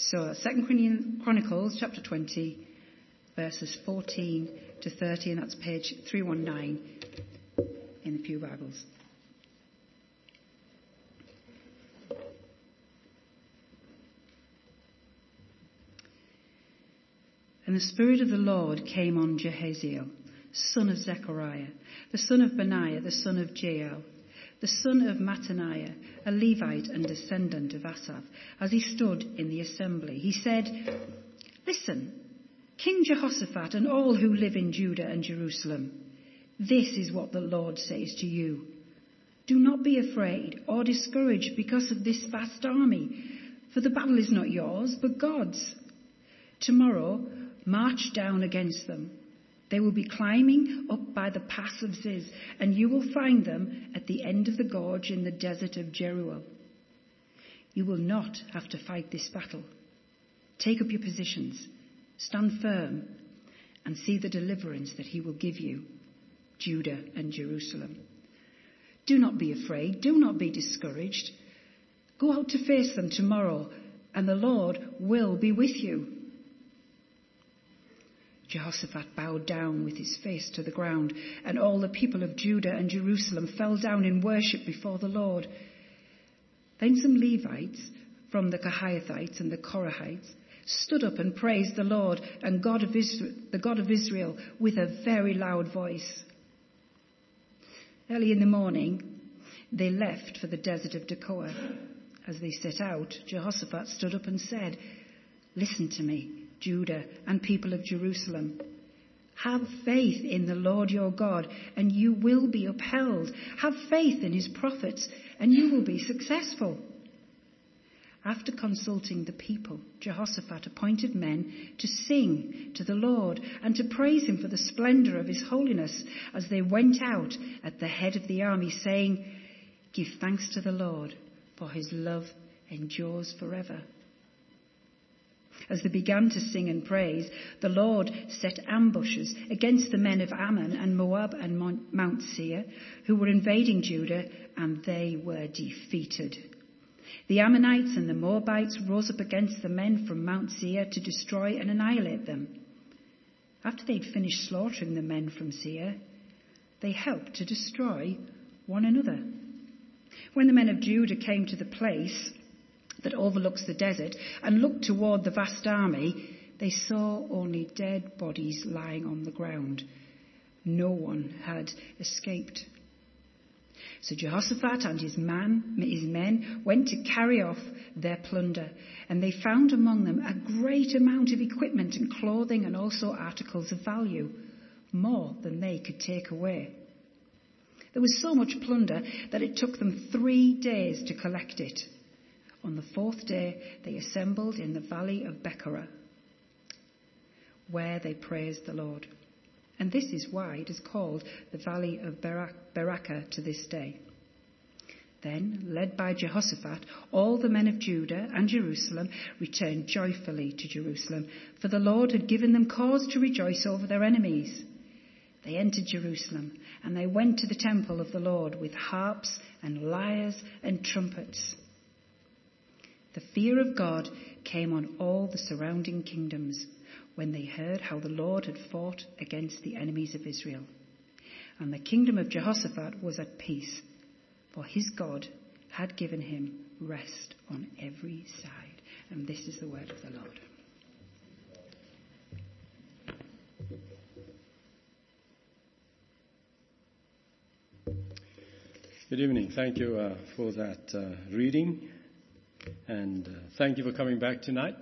So 2 Chronicles chapter 20, verses 14 to 30, and that's page 319 in the Pew Bibles. And the Spirit of the Lord came on Jehaziel, son of Zechariah, the son of Benaiah, the son of Jael, the son of Mattaniah, a Levite and descendant of Asaph, as he stood in the assembly. He said, "Listen, King Jehoshaphat and all who live in Judah and Jerusalem, this is what the Lord says to you. Do not be afraid or discouraged because of this vast army, for the battle is not yours, but God's. Tomorrow, march down against them. They will be climbing up by the pass of Ziz, and you will find them at the end of the gorge in the desert of Jeruel. You will not have to fight this battle. Take up your positions, stand firm, and see the deliverance that he will give you, Judah and Jerusalem. Do not be afraid, do not be discouraged. Go out to face them tomorrow, and the Lord will be with you." Jehoshaphat bowed down with his face to the ground, and all the people of Judah and Jerusalem fell down in worship before the Lord. Then some Levites from the Kohathites and the Korahites stood up and praised the Lord and the God of Israel with a very loud voice. Early in the morning, they left for the desert of Tekoa. As they set out, Jehoshaphat stood up and said, "Listen to me, Judah and people of Jerusalem. Have faith in the Lord your God, and you will be upheld. Have faith in his prophets, and you will be successful." After consulting the people, Jehoshaphat appointed men to sing to the Lord and to praise him for the splendor of his holiness as they went out at the head of the army, saying, "Give thanks to the Lord, for his love endures forever." As they began to sing and praise, the Lord set ambushes against the men of Ammon and Moab and Mount Seir, who were invading Judah, and they were defeated. The Ammonites and the Moabites rose up against the men from Mount Seir to destroy and annihilate them. After they'd finished slaughtering the men from Seir, they helped to destroy one another. When the men of Judah came to the place that overlooks the desert and looked toward the vast army, they saw only dead bodies lying on the ground. No one had escaped. So Jehoshaphat and his men went to carry off their plunder, and they found among them a great amount of equipment and clothing and also articles of value, more than they could take away. There was so much plunder that it took them 3 days to collect it. On the 4th day, they assembled in the valley of Becherah, where they praised the Lord. And this is why it is called the valley of Berakah to this day. Then, led by Jehoshaphat, all the men of Judah and Jerusalem returned joyfully to Jerusalem, for the Lord had given them cause to rejoice over their enemies. They entered Jerusalem, and they went to the temple of the Lord with harps and lyres and trumpets. The fear of God came on all the surrounding kingdoms when they heard how the Lord had fought against the enemies of Israel. And the kingdom of Jehoshaphat was at peace, for his God had given him rest on every side. And this is the word of the Lord. Good evening. Thank you for that reading. And thank you for coming back tonight.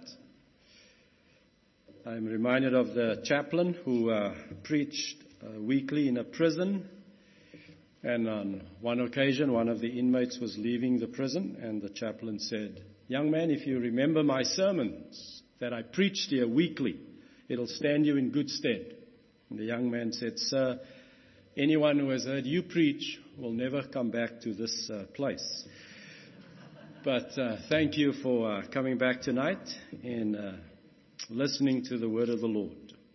I'm reminded of the chaplain who preached weekly in a prison. And on one occasion, one of the inmates was leaving the prison, and the chaplain said, "Young man, if you remember my sermons that I preached here weekly, it'll stand you in good stead." And the young man said, "Sir, anyone who has heard you preach will never come back to this place." But thank you for coming back tonight and listening to the word of the Lord.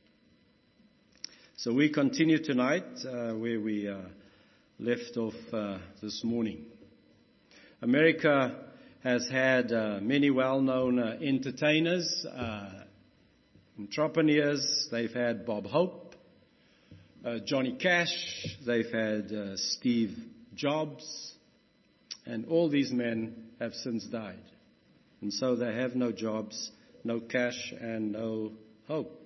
So we continue tonight where we left off this morning. America has had many well-known entertainers, entrepreneurs. They've had Bob Hope, Johnny Cash. They've had Steve Jobs. And all these men have since died. And so they have no jobs, no cash, and no hope.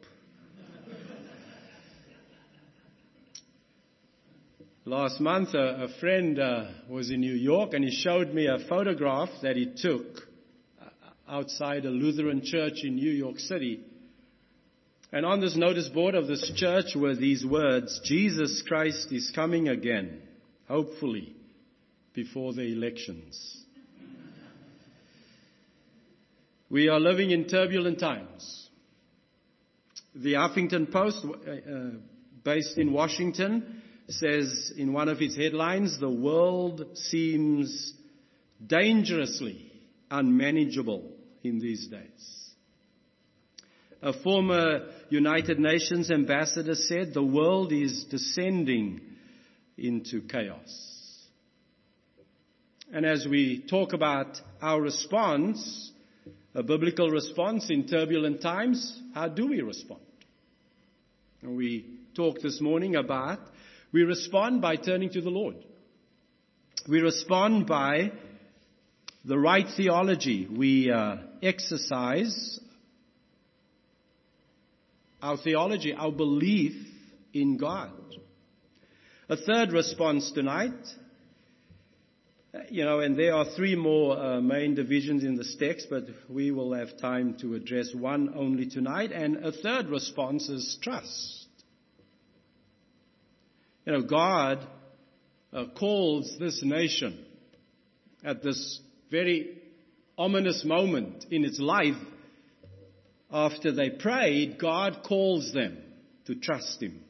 Last month, a friend was in New York, and he showed me a photograph that he took outside a Lutheran church in New York City. And on this notice board of this church were these words, "Jesus Christ is coming again, hopefully, before the elections." We are living in turbulent times. The Huffington Post, based in Washington, says in one of its headlines, "The world seems dangerously unmanageable in these days." A former United Nations ambassador said, "The world is descending into chaos." And as we talk about our response, a biblical response in turbulent times, how do we respond? And we talked this morning about we respond by turning to the Lord. We respond by the right theology. We exercise our theology, our belief in God. A third response tonight, and there are three more main divisions in this text, but we will have time to address one only tonight. And a third response is trust. God calls this nation at this very ominous moment in its life. After they prayed, God calls them to trust Him.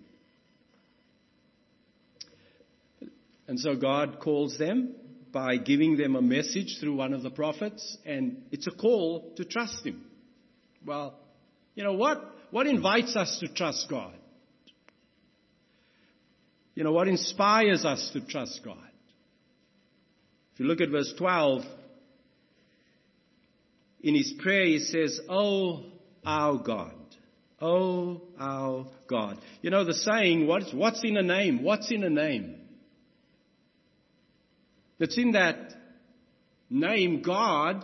And so God calls them by giving them a message through one of the prophets, and it's a call to trust Him. Well, what invites us to trust God? What inspires us to trust God? If you look at verse 12, in his prayer he says, "Oh, our God. Oh, our God." The saying, what's in a name? What's in a name? It's in that name, God.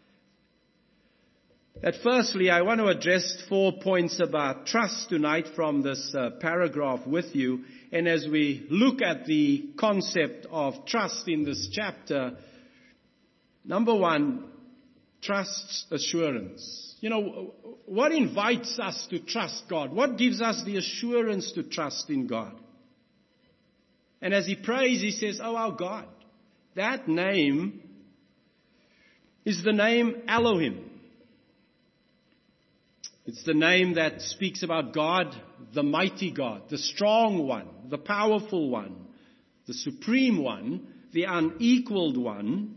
That firstly, I want to address 4 points about trust tonight from this paragraph with you. And as we look at the concept of trust in this chapter, number one, trust's assurance. What invites us to trust God? What gives us the assurance to trust in God? And as he prays, he says, "Oh, our God." That name is the name Elohim. It's the name that speaks about God, the mighty God, the strong one, the powerful one, the supreme one, the unequaled one.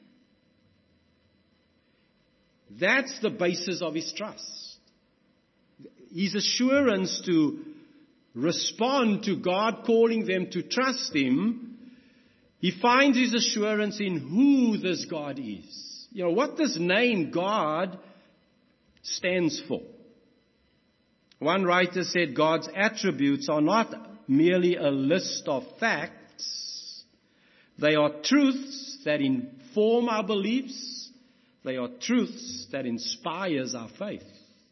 That's the basis of his trust. His assurance to respond to God calling them to trust Him, he finds his assurance in who this God is. What this name God stands for. One writer said God's attributes are not merely a list of facts. They are truths that inform our beliefs. They are truths that inspires our faith.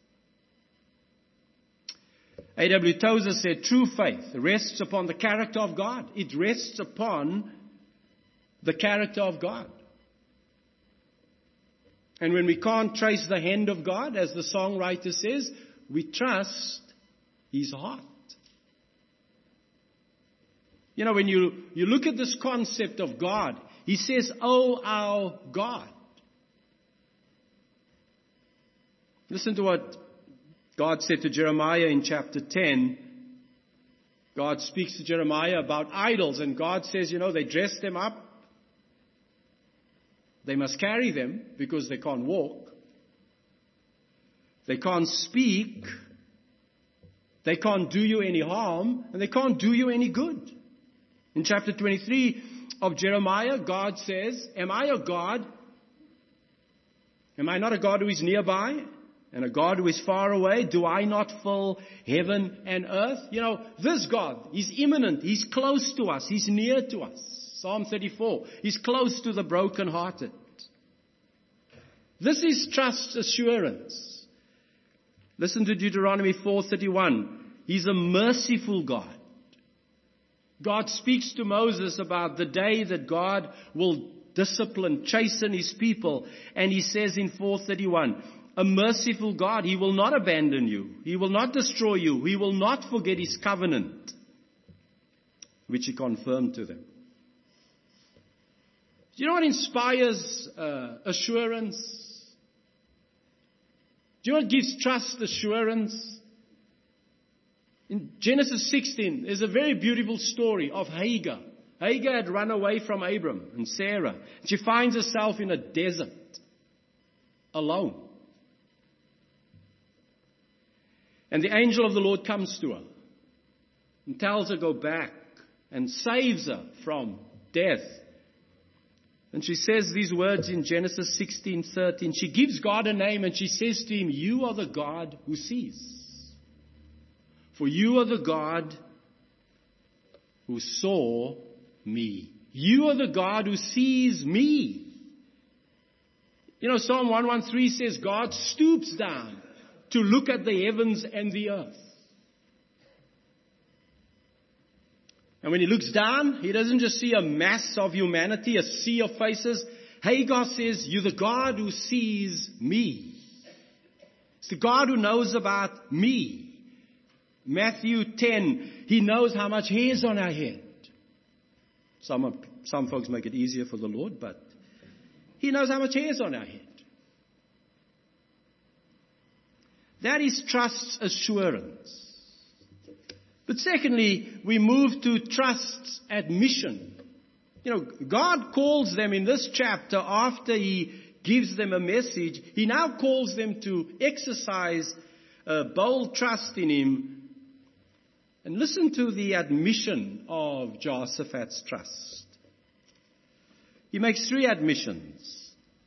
A.W. Tozer said true faith rests upon the character of God. It rests upon the character of God. And when we can't trace the hand of God, as the songwriter says, we trust His heart. When you look at this concept of God, He says, "Oh, our God." Listen to what God said to Jeremiah in chapter 10. God speaks to Jeremiah about idols, and God says, they dress them up. They must carry them because they can't walk. They can't speak. They can't do you any harm, and they can't do you any good. In chapter 23 of Jeremiah, God says, "Am I a God Am I not a God who is nearby and a God who is far away? Do I not fill heaven and earth? This God, He's imminent. He's close to us. He's near to us. Psalm 34. He's close to the brokenhearted. This is trust assurance. Listen to Deuteronomy 4:31. He's a merciful God. God speaks to Moses about the day that God will discipline, chasten His people. And He says in 4:31, a merciful God, He will not abandon you. He will not destroy you. He will not forget His covenant, which He confirmed to them. Do you know what inspires assurance? Do you know what gives trust assurance? In Genesis 16, there's a very beautiful story of Hagar. Hagar had run away from Abram and Sarah. She finds herself in a desert, alone. And the angel of the Lord comes to her and tells her, go back, and saves her from death. And she says these words in Genesis 16:13. She gives God a name and she says to Him, you are the God who sees. For you are the God who saw me. You are the God who sees me. Psalm 113 says God stoops down to look at the heavens and the earth. And when He looks down, He doesn't just see a mass of humanity, a sea of faces. Hagar says, you're the God who sees me. It's the God who knows about me. Matthew 10, He knows how much hair is on our head. Some folks make it easier for the Lord, but He knows how much hair is on our head. That is trust's assurance. But secondly, we move to trust's admission. God calls them in this chapter, after He gives them a message, He now calls them to exercise a bold trust in Him. And listen to the admission of Jehoshaphat's trust. He makes 3 admissions.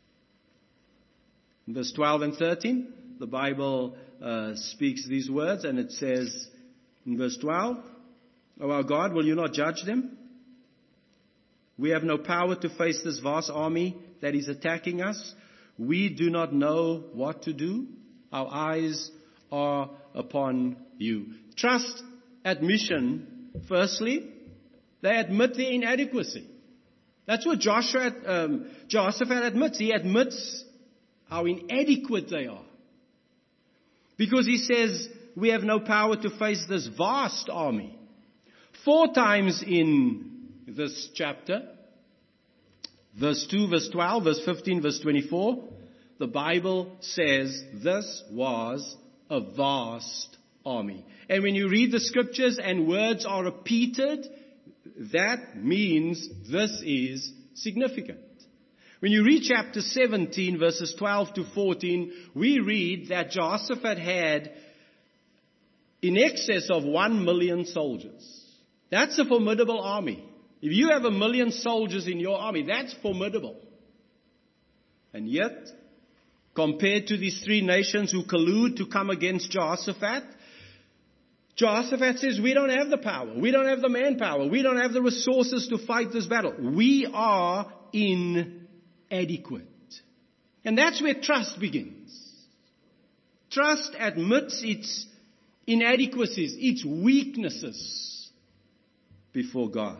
In verse 12 and 13, the Bible speaks these words, and it says in verse 12, O our God, will you not judge them? We have no power to face this vast army that is attacking us. We do not know what to do. Our eyes are upon you. Trust admission, firstly, they admit their inadequacy. That's what Jehoshaphat admits. He admits how inadequate they are. Because he says, we have no power to face this vast army. 4 times in this chapter, verse 2, verse 12, verse 15, verse 24, the Bible says this was a vast army. And when you read the scriptures and words are repeated, that means this is significant. When you read chapter 17, verses 12 to 14, we read that Jehoshaphat had in excess of 1 million soldiers. That's a formidable army. If you have 1 million soldiers in your army, that's formidable. And yet, compared to these 3 nations who collude to come against Jehoshaphat, Jehoshaphat says, we don't have the power. We don't have the manpower. We don't have the resources to fight this battle. We are inadequate. And that's where trust begins. Trust admits its inadequacies, its weaknesses before God.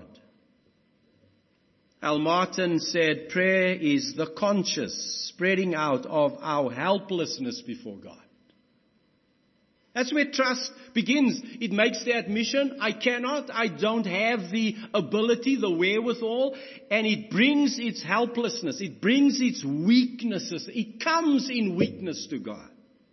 Al Martin said, prayer is the conscious spreading out of our helplessness before God. That's where trust begins. It makes the admission, I don't have the ability, the wherewithal, and it brings its helplessness, it brings its weaknesses, it comes in weakness to God.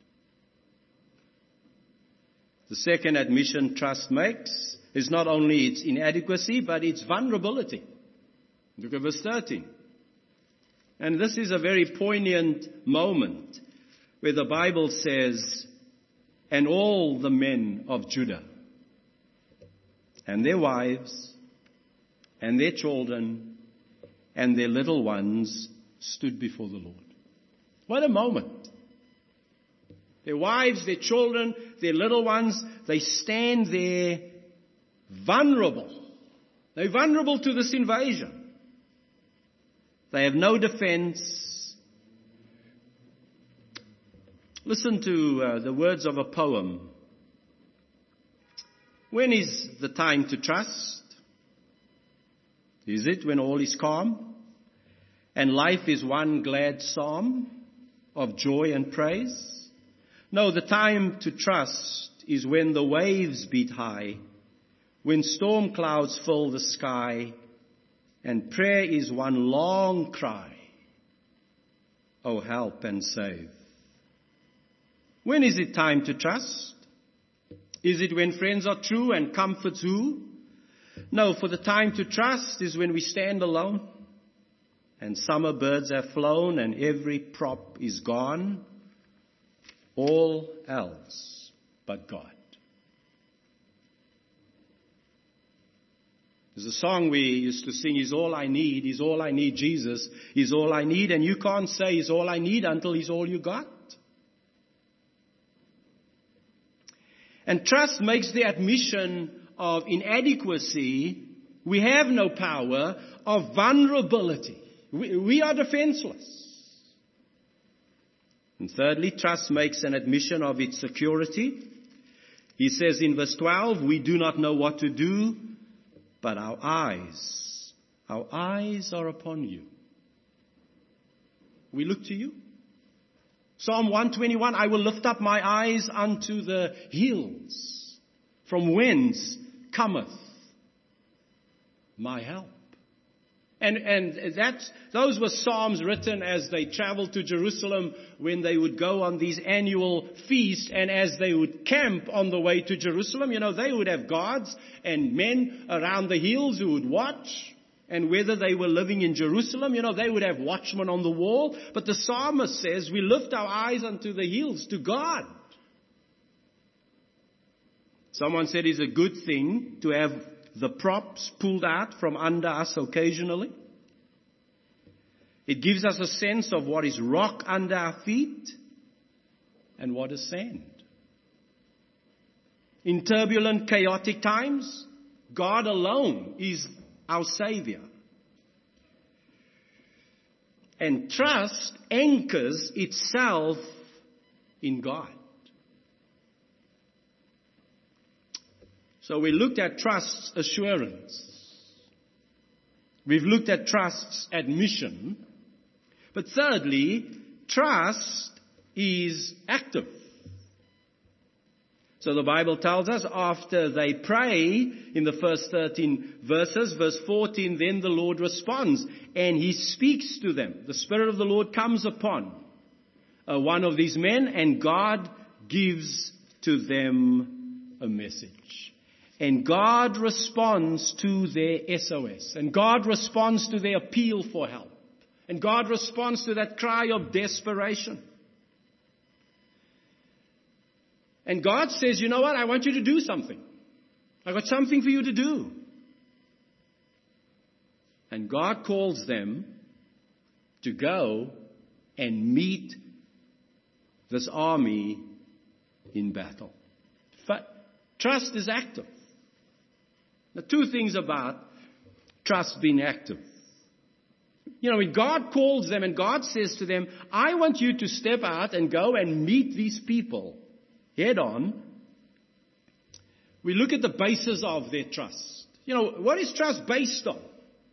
The second admission trust makes is not only its inadequacy, but its vulnerability. Look at verse 13. And this is a very poignant moment where the Bible says, and all the men of Judah, and their wives, and their children, and their little ones stood before the Lord. What a moment. Their wives, their children, their little ones, they stand there vulnerable. They're vulnerable to this invasion. They have no defense. Listen to the words of a poem. When is the time to trust? Is it when all is calm and life is one glad psalm of joy and praise? No, the time to trust is when the waves beat high, when storm clouds fill the sky, and prayer is one long cry, "Oh, help and save." When is it time to trust? Is it when friends are true and comforts who? No, for the time to trust is when we stand alone and summer birds have flown and every prop is gone, all else but God. There's a song we used to sing, "He's all I need, He's all I need, Jesus, He's all I need," and you can't say He's all I need until He's all you got. And trust makes the admission of inadequacy, we have no power, of vulnerability. We are defenseless. And thirdly, trust makes an admission of its security. He says in verse 12, "We do not know what to do, but our eyes are upon you." We look to you. Psalm 121, "I will lift up my eyes unto the hills, from whence cometh my help." And those were psalms written as they traveled to Jerusalem when they would go on these annual feasts, and as they would camp on the way to Jerusalem, they would have guards and men around the hills who would watch. And whether they were living in Jerusalem, they would have watchmen on the wall. But the psalmist says, we lift our eyes unto the hills, to God. Someone said it's a good thing to have the props pulled out from under us occasionally. It gives us a sense of what is rock under our feet and what is sand. In turbulent, chaotic times, God alone is our Savior. And trust anchors itself in God. So we looked at trust's assurance. We've looked at trust's admission. But thirdly, trust is active. So the Bible tells us after they pray in the first 13 verses, verse 14, then the Lord responds and He speaks to them. The Spirit of the Lord comes upon one of these men, and God gives to them a message. And God responds to their SOS. And God responds to their appeal for help. And God responds to that cry of desperation. And God says, you know what? I want you to do something. I've got something for you to do. And God calls them to go and meet this army in battle. But trust is active. Now, two things about trust being active. When God calls them and God says to them, I want you to step out and go and meet these people head on, we look at the basis of their trust. What is trust based on?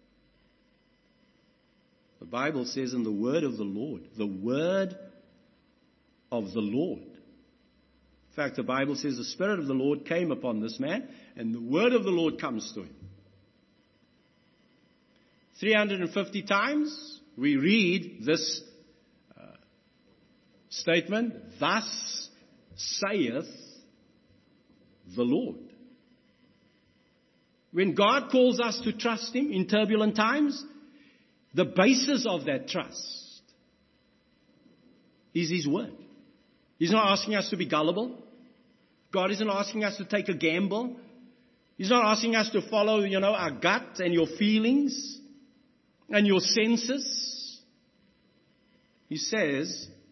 The Bible says in the word of the Lord. The word of the Lord. In fact, the Bible says the Spirit of the Lord came upon this man, and the word of the Lord comes to him. 350 times we read this statement, thus saith the Lord. When God calls us to trust Him in turbulent times, the basis of that trust is His word. He's not asking us to be gullible. God isn't asking us to take a gamble. He's not asking us to follow, our gut and your feelings and your senses. He says,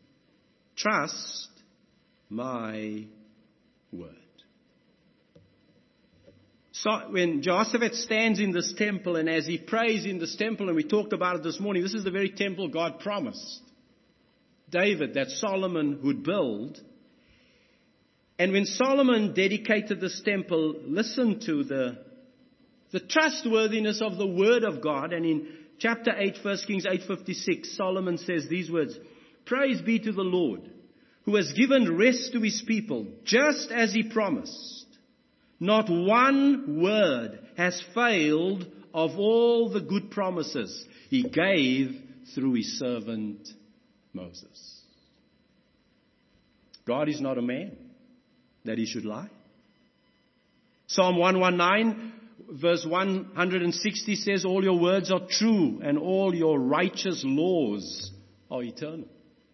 trust my word. So when Jehoshaphat stands in this temple, and as he prays in this temple, and we talked about it this morning, this is the very temple God promised David that Solomon would build. And when Solomon dedicated this temple, listen to the trustworthiness of the word of God. And in chapter 8, 1 Kings 8:56, Solomon says these words, "Praise be to the Lord, who has given rest to his people, just as he promised. Not one word has failed of all the good promises he gave through his servant Moses." God is not a man that he should lie. Psalm 119, verse 160 says, "All your words are true, and all your righteous laws are eternal."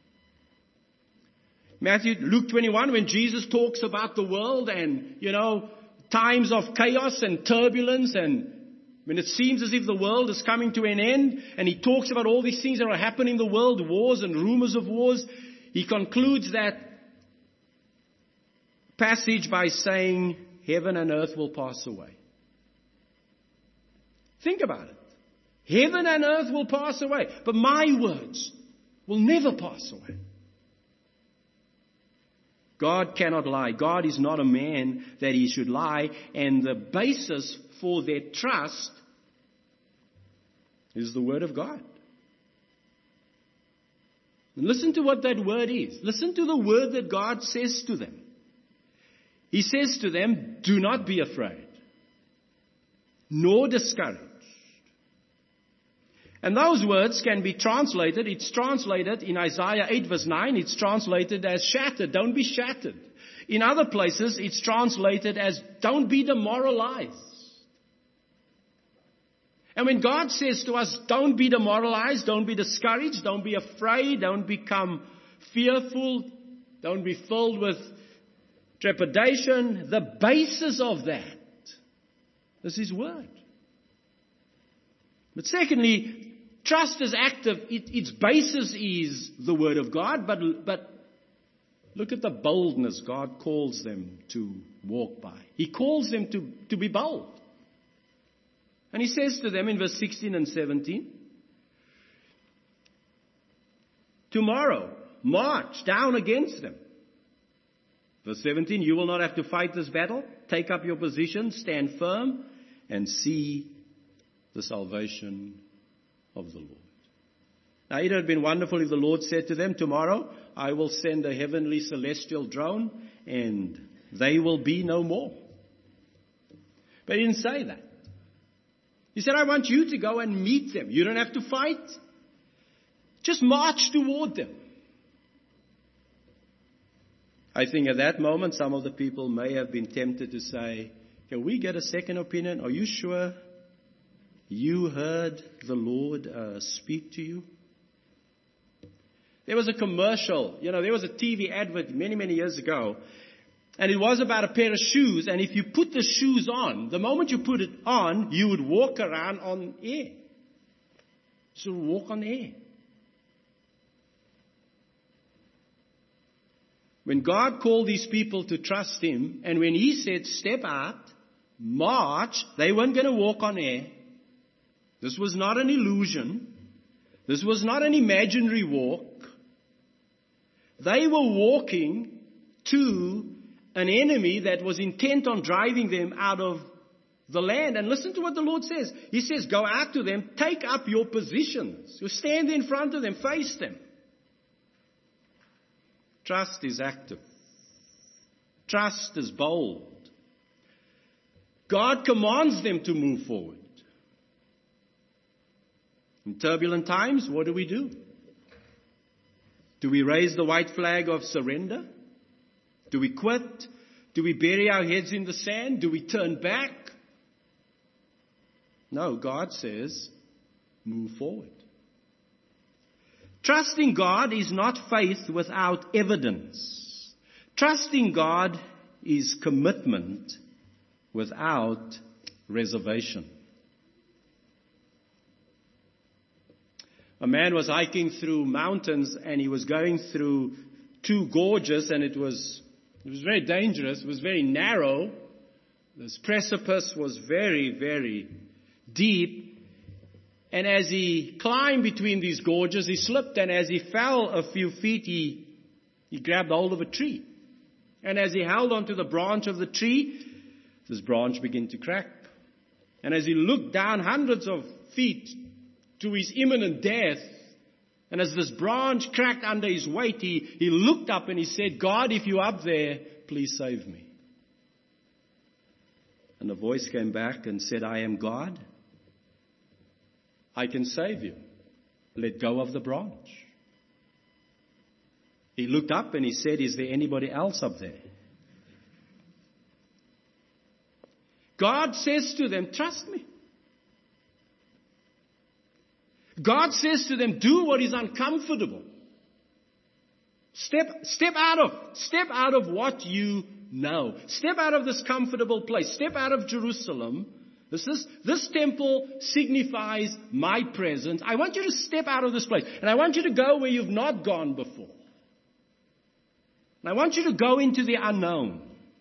Luke 21, when Jesus talks about the world and, times of chaos and turbulence, and when it seems as if the world is coming to an end, and he talks about all these things that are happening in the world, wars and rumors of wars, he concludes that passage by saying, "Heaven and earth will pass away." Think about it. Heaven and earth will pass away, but my words will never pass away. God cannot lie. God is not a man that he should lie. And the basis for their trust is the word of God. And listen to what that word is. Listen to the word that God says to them. He says to them, "Do not be afraid, nor discouraged." And those words can be translated, it's translated in Isaiah 8 verse 9, it's translated as shattered, don't be shattered. In other places, it's translated as don't be demoralized. And when God says to us, don't be demoralized, don't be discouraged, don't be afraid, don't become fearful, don't be filled with trepidation, the basis of that is His Word. But secondly, trust is active. Its basis is the Word of God, but look at the boldness God calls them to walk by. He calls them to be bold. And He says to them in verse 16 and 17, tomorrow, march down against them. Verse 17, you will not have to fight this battle. Take up your position, stand firm, and see the salvation of the Lord. Now, it would have been wonderful if the Lord said to them, tomorrow I will send a heavenly celestial drone and they will be no more. But He didn't say that. He said, I want you to go and meet them. You don't have to fight. Just march toward them. I think at that moment, some of the people may have been tempted to say, can we get a second opinion? Are you sure you heard the Lord speak to you? There was a commercial, there was a TV advert many, many years ago. And it was about a pair of shoes. And if you put the shoes on, the moment you put it on, you would walk around on air. So walk on air. When God called these people to trust Him, and when He said, step out, march, they weren't going to walk on air. This was not an illusion. This was not an imaginary walk. They were walking to an enemy that was intent on driving them out of the land. And listen to what the Lord says. He says, go out to them, take up your positions. You stand in front of them, face them. Trust is active. Trust is bold. God commands them to move forward. In turbulent times, what do we do? Do we raise the white flag of surrender? Do we quit? Do we bury our heads in the sand? Do we turn back? No, God says, move forward. Trusting God is not faith without evidence. Trusting God is commitment without reservation. A man was hiking through mountains and he was going through two gorges, and it was very dangerous. It was very narrow. This precipice was very, very deep. And as he climbed between these gorges, he slipped, and as he fell a few feet, he grabbed hold of a tree. And as he held onto the branch of the tree, this branch began to crack. And as he looked down hundreds of feet to his imminent death, and as this branch cracked under his weight, he looked up and he said, "God, if you're up there, please save me." And a voice came back and said, "I am God. I can save you. Let go of the branch." He looked up and he said, "Is there anybody else up there?" God says to them, "Trust me." God says to them, "Do what is uncomfortable. Step out of what you know. Step out of this comfortable place. Step out of Jerusalem. This temple signifies my presence. I want you to step out of this place. And I want you to go where you've not gone before. And I want you to go into the unknown."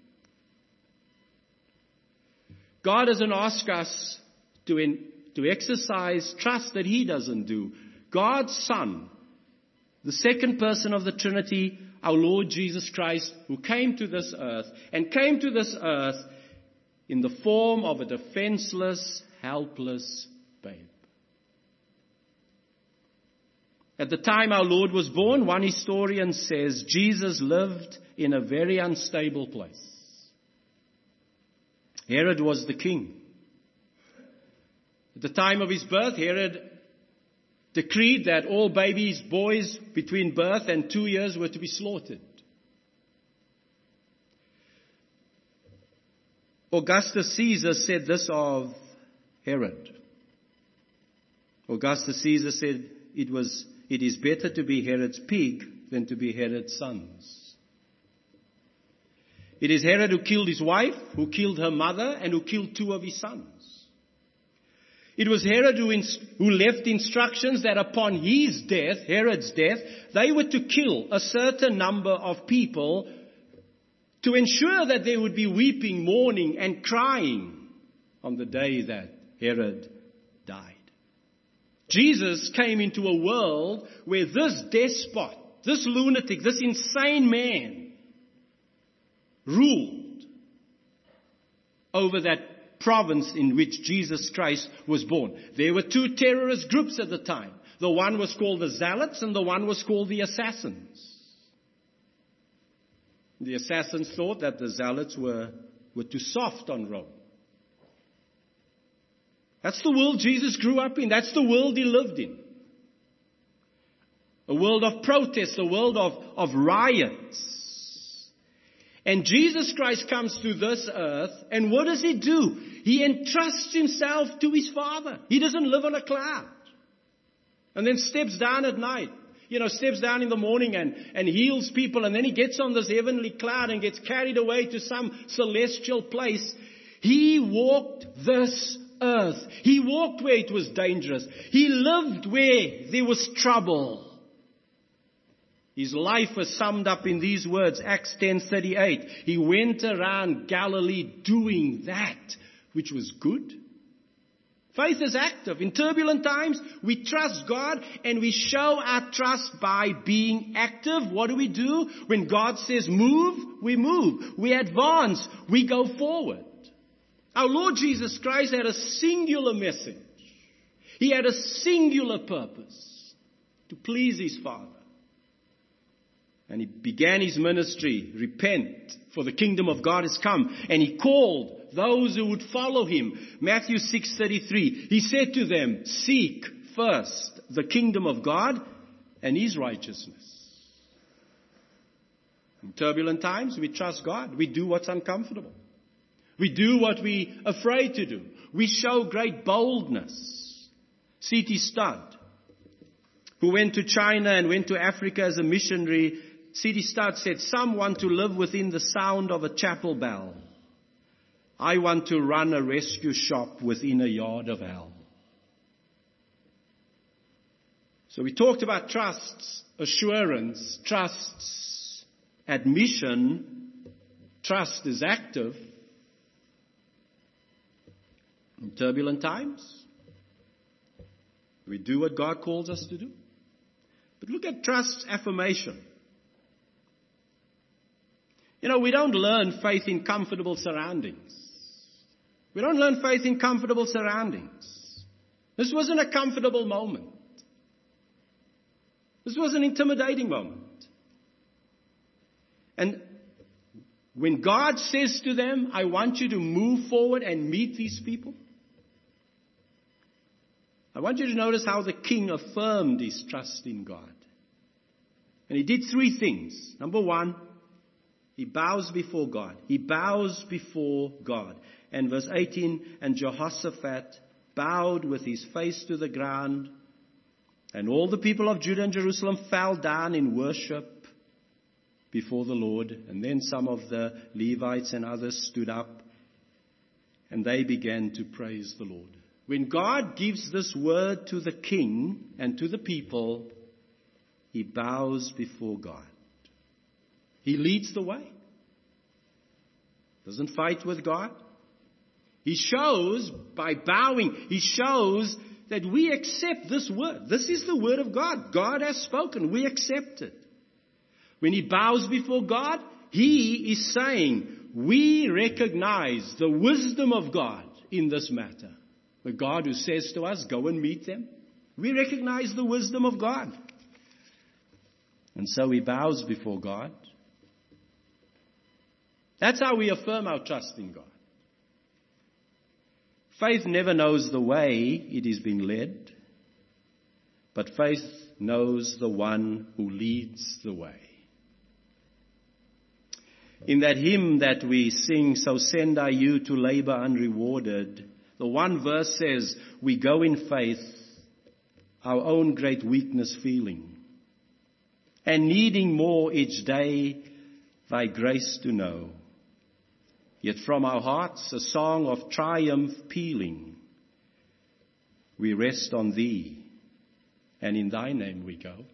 God doesn't ask us to exercise trust that He doesn't do. God's Son, the second person of the Trinity, our Lord Jesus Christ, who came to this earth, and came to this earth in the form of a defenseless, helpless babe. At the time our Lord was born, one historian says Jesus lived in a very unstable place. Herod was the king. At the time of his birth, Herod decreed that all babies, boys between birth and 2 years, were to be slaughtered. Augustus Caesar said this of Herod. Augustus Caesar said it is better to be Herod's pig than to be Herod's sons. It is Herod who killed his wife, who killed her mother, and who killed 2 of his sons. It was Herod who left instructions that upon his death, Herod's death, they were to kill a certain number of people to ensure that there would be weeping, mourning, and crying on the day that Herod died. Jesus came into a world where this despot, this lunatic, this insane man ruled over that province in which Jesus Christ was born. There were 2 terrorist groups at the time. The one was called the Zealots and the one was called the Assassins. The Assassins thought that the Zealots were too soft on Rome. That's the world Jesus grew up in. That's the world He lived in. A world of protest, a world of riots. And Jesus Christ comes to this earth, and what does He do? He entrusts Himself to His Father. He doesn't live on a cloud. And then steps down at night. Steps down in the morning and heals people, and then He gets on this heavenly cloud and gets carried away to some celestial place. He walked this earth. He walked where it was dangerous. He lived where there was trouble. His life was summed up in these words, Acts 10:38. He went around Galilee doing that which was good. Faith is active. In turbulent times, we trust God and we show our trust by being active. What do? When God says move, we move. We advance. We go forward. Our Lord Jesus Christ had a singular message. He had a singular purpose to please His Father. And He began His ministry, repent, for the kingdom of God has come. And He called those who would follow Him. Matthew 6:33, He said to them, seek first the kingdom of God and His righteousness. In turbulent times, we trust God. We do what's uncomfortable. We do what we're afraid to do. We show great boldness. C.T. Studd, who went to China and went to Africa as a missionary, C.T. Studd said, some want to live within the sound of a chapel bell. I want to run a rescue shop within a yard of hell. So we talked about trusts, assurance, trusts, admission, trust is active in turbulent times. We do what God calls us to do. But look at trust's affirmation. We don't learn faith in comfortable surroundings. We don't learn faith in comfortable surroundings. This wasn't a comfortable moment. This was an intimidating moment. And when God says to them, I want you to move forward and meet these people, I want you to notice how the king affirmed his trust in God. And he did three things. Number one, he bows before God. He bows before God. And verse 18, and Jehoshaphat bowed with his face to the ground, and all the people of Judah and Jerusalem fell down in worship before the Lord. And then some of the Levites and others stood up, and they began to praise the Lord. When God gives this word to the king and to the people, he bows before God. He leads the way. Doesn't fight with God. He shows, by bowing, he shows that we accept this word. This is the word of God. God has spoken. We accept it. When he bows before God, he is saying, we recognize the wisdom of God in this matter. The God who says to us, go and meet them. We recognize the wisdom of God. And so he bows before God. That's how we affirm our trust in God. Faith never knows the way it is being led, but faith knows the one who leads the way. In that hymn that we sing, So Send I You to Labor Unrewarded, the one verse says, we go in faith, our own great weakness feeling, and needing more each day thy grace to know. Yet from our hearts a song of triumph pealing, we rest on thee, and in thy name we go.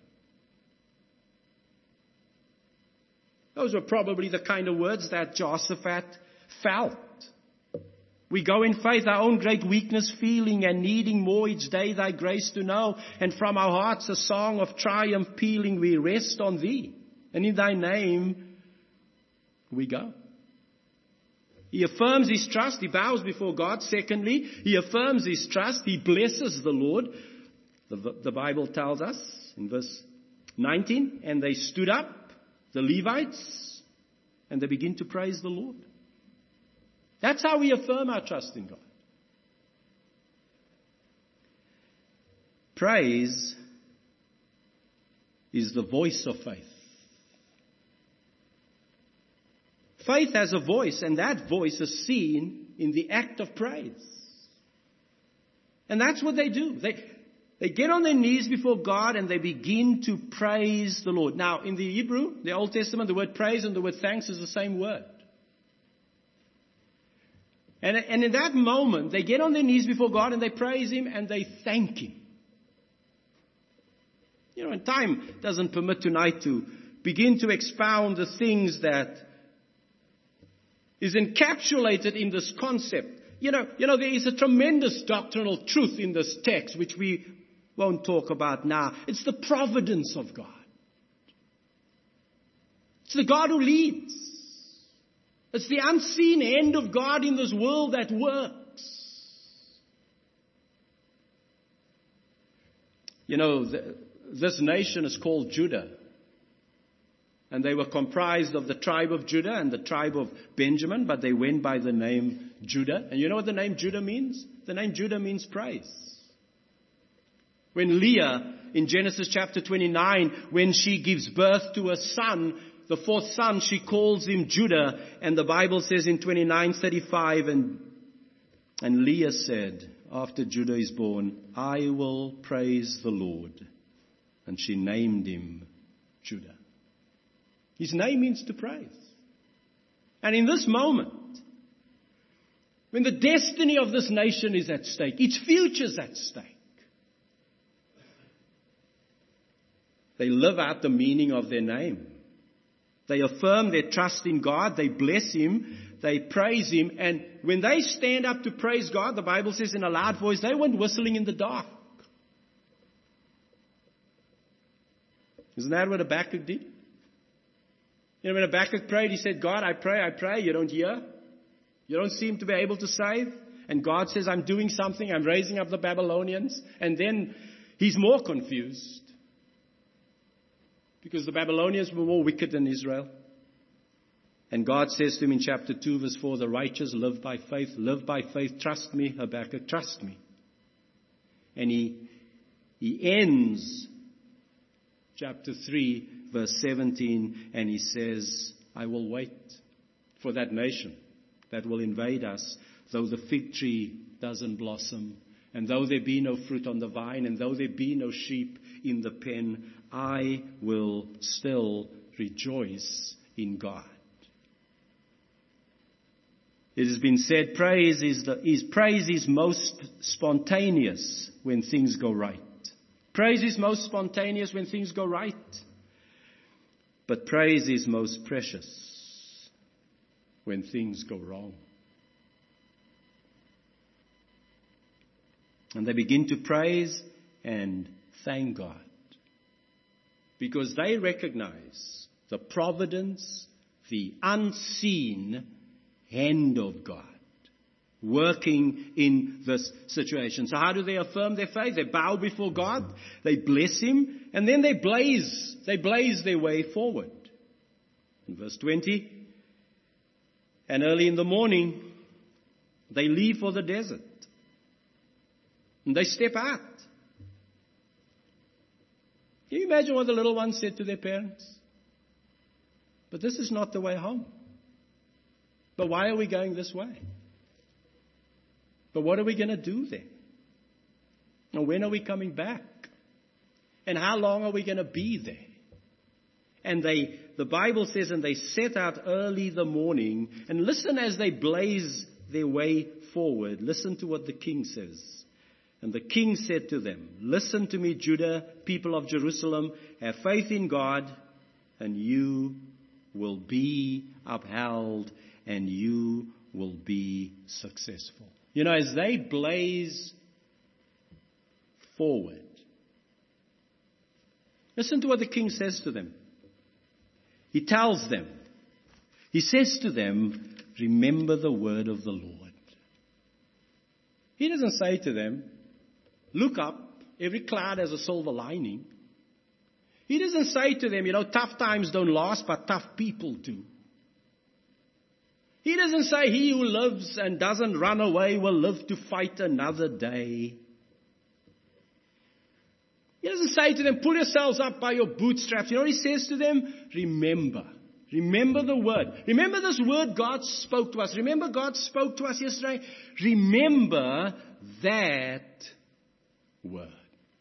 Those were probably the kind of words that Jehoshaphat felt. We go in faith, our own great weakness feeling, and needing more each day thy grace to know. And from our hearts a song of triumph pealing, we rest on thee, and in thy name we go. He affirms his trust. He bows before God. Secondly, he affirms his trust. He blesses the Lord. The Bible tells us in verse 19, and they stood up, the Levites, and they begin to praise the Lord. That's how we affirm our trust in God. Praise is the voice of faith. Faith has a voice, and that voice is seen in the act of praise. And that's what they do. They get on their knees before God and they begin to praise the Lord. Now, in the Hebrew, the Old Testament, the word praise and the word thanks is the same word. And in that moment, they get on their knees before God and they praise Him and they thank Him. And time doesn't permit tonight to begin to expound the things that is encapsulated in this concept. There is a tremendous doctrinal truth in this text, which we won't talk about now. It's the providence of God. It's the God who leads. It's the unseen hand of God in this world that works. This nation is called Judah. And they were comprised of the tribe of Judah and the tribe of Benjamin, but they went by the name Judah. And you know what the name Judah means? The name Judah means praise. When Leah, in Genesis chapter 29, when she gives birth to a son, the fourth son, she calls him Judah. And the Bible says in 29:35, and Leah said, after Judah is born, I will praise the Lord. And she named him Judah. His name means to praise. And in this moment, when the destiny of this nation is at stake, its future is at stake, they live out the meaning of their name. They affirm their trust in God. They bless Him. They praise Him. And when they stand up to praise God, the Bible says in a loud voice, they weren't whistling in the dark. Isn't that what Habakkuk did? You know, when Habakkuk prayed, he said, God, I pray. You don't hear. You don't seem to be able to save. And God says, I'm doing something. I'm raising up the Babylonians. And then he's more confused. Because the Babylonians were more wicked than Israel. And God says to him in chapter 2, verse 4, the righteous live by faith. Live by faith. Trust me, Habakkuk, trust me. And he ends chapter 3, verse 17, and he says, I will wait for that nation that will invade us, though the fig tree doesn't blossom, and though there be no fruit on the vine, and though there be no sheep in the pen, I will still rejoice in God. It has been said, praise is most spontaneous when things go right. Praise is most spontaneous when things go right. But praise is most precious when things go wrong. And they begin to praise and thank God, because they recognize the providence, the unseen hand of God working in this situation. So how do they affirm their faith? They bow before God, they bless Him, and then they blaze their way forward. In verse 20, and early in the morning, they leave for the desert. And they step out. Can you imagine what the little ones said to their parents? But this is not the way home. But why are we going this way? But what are we going to do there? And when are we coming back? And how long are we going to be there? And the Bible says, and they set out early the morning. And listen as they blaze their way forward. Listen to what the king says. And the king said to them, listen to me, Judah, people of Jerusalem. Have faith in God, and you will be upheld, and you will be successful. You know, as they blaze forward, listen to what the king says to them. He tells them, he says to them, remember the word of the Lord. He doesn't say to them, look up, every cloud has a silver lining. He doesn't say to them, tough times don't last, but tough people do. He doesn't say he who lives and doesn't run away will live to fight another day. He doesn't say to them, pull yourselves up by your bootstraps. You know what he says to them? Remember. Remember the word. Remember this word God spoke to us. Remember God spoke to us yesterday? Remember that word.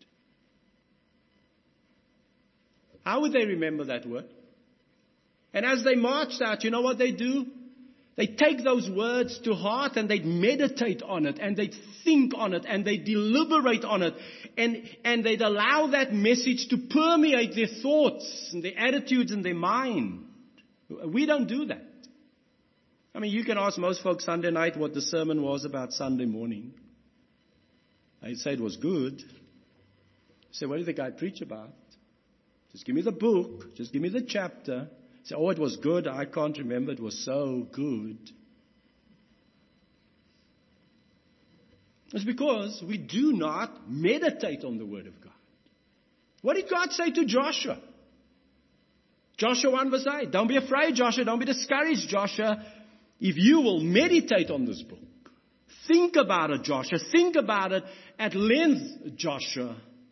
How would they remember that word? And as they marched out, you know what they do? They take those words to heart and they meditate on it and they think on it and they deliberate on it and they'd allow that message to permeate their thoughts and their attitudes and their mind. We don't do that. I mean, you can ask most folks Sunday night what the sermon was about Sunday morning. They'd say it was good. Say, what did the guy preach about? Just give me the book. Just give me the chapter. Say, oh, it was good. I can't remember. It was so good. It's because we do not meditate on the Word of God. What did God say to Joshua? Joshua 1 verse 8. Don't be afraid, Joshua. Don't be discouraged, Joshua. If you will meditate on this book. Think about it, Joshua. Think about it at length, Joshua.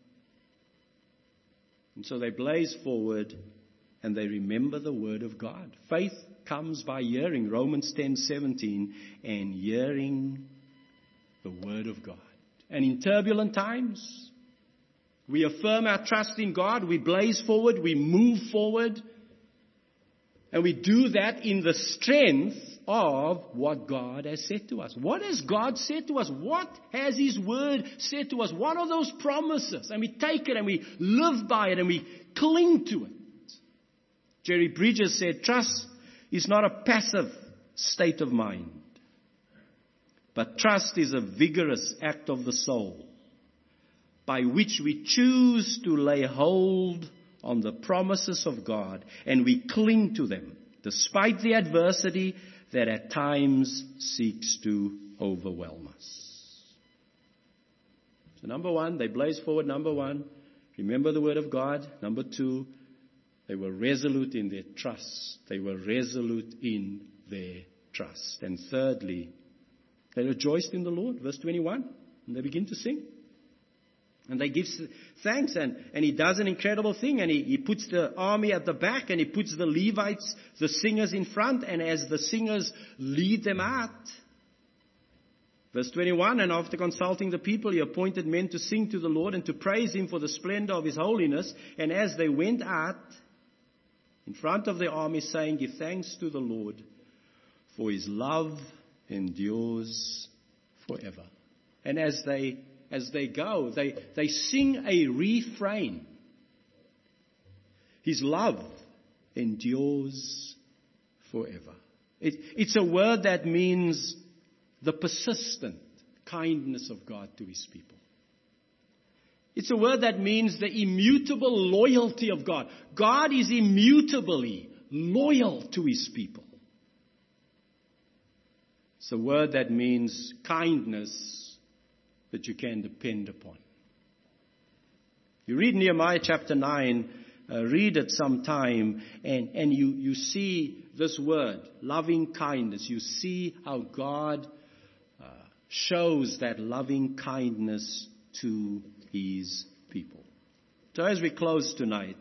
And so they blaze forward. And they remember the word of God. Faith comes by hearing, Romans 10:17, and hearing the word of God. And in turbulent times, we affirm our trust in God, we blaze forward, we move forward, and we do that in the strength of what God has said to us. What has God said to us? What has His word said to us? What are those promises? And we take it and we live by it and we cling to it. Jerry Bridges said, trust is not a passive state of mind, but trust is a vigorous act of the soul by which we choose to lay hold on the promises of God and we cling to them despite the adversity that at times seeks to overwhelm us. So number one, they blazed forward. Number one, remember the word of God. Number two, they were resolute in their trust. They were resolute in their trust. And thirdly, they rejoiced in the Lord. Verse 21, and they begin to sing. And they give thanks, and he does an incredible thing, and he puts the army at the back, and he puts the Levites, the singers, in front, and as the singers lead them out, verse 21, and after consulting the people, he appointed men to sing to the Lord and to praise him for the splendor of his holiness, and as they went out in front of the army, saying, give thanks to the Lord, for his love endures forever. And as they go, they sing a refrain. His love endures forever. It's a word that means the persistent kindness of God to his people. It's a word that means the immutable loyalty of God. God is immutably loyal to his people. It's a word that means kindness that you can depend upon. You read Nehemiah chapter 9, read it sometime, and you see this word, loving kindness. You see how God shows that loving kindness to his people. So as we close tonight,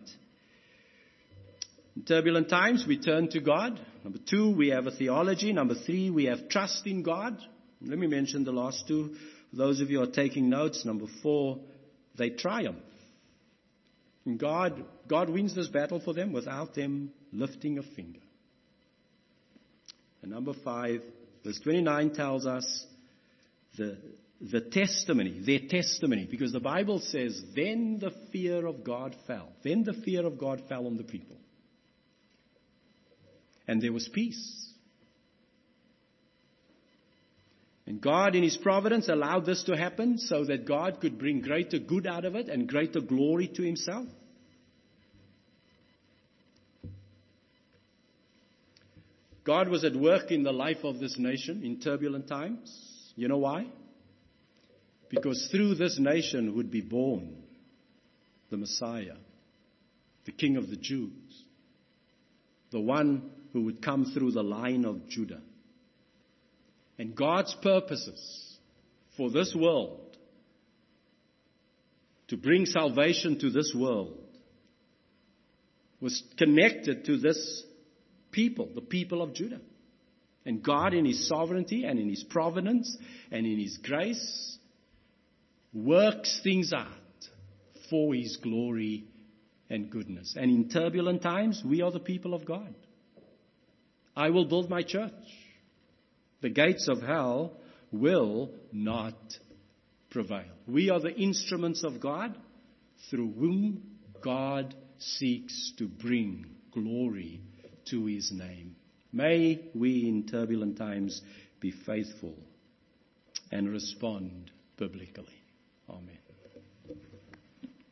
in turbulent times, we turn to God. Number two, we have a theology. Number three, we have trust in God. Let me mention the last two. For those of you who are taking notes, number four, they triumph. And God wins this battle for them without them lifting a finger. And number five, verse 29 tells us the testimony, their testimony, because the Bible says, then the fear of God fell. Then the fear of God fell on the people. And there was peace. And God in his providence allowed this to happen so that God could bring greater good out of it and greater glory to himself. God was at work in the life of this nation in turbulent times. You know why? Because through this nation would be born the Messiah, the King of the Jews, the one who would come through the line of Judah. And God's purposes for this world, to bring salvation to this world, was connected to this people, the people of Judah. And God in his sovereignty and in his providence and in his grace works things out for his glory and goodness. And in turbulent times, we are the people of God. I will build my church. The gates of hell will not prevail. We are the instruments of God through whom God seeks to bring glory to his name. May we in turbulent times be faithful and respond biblically. Amen.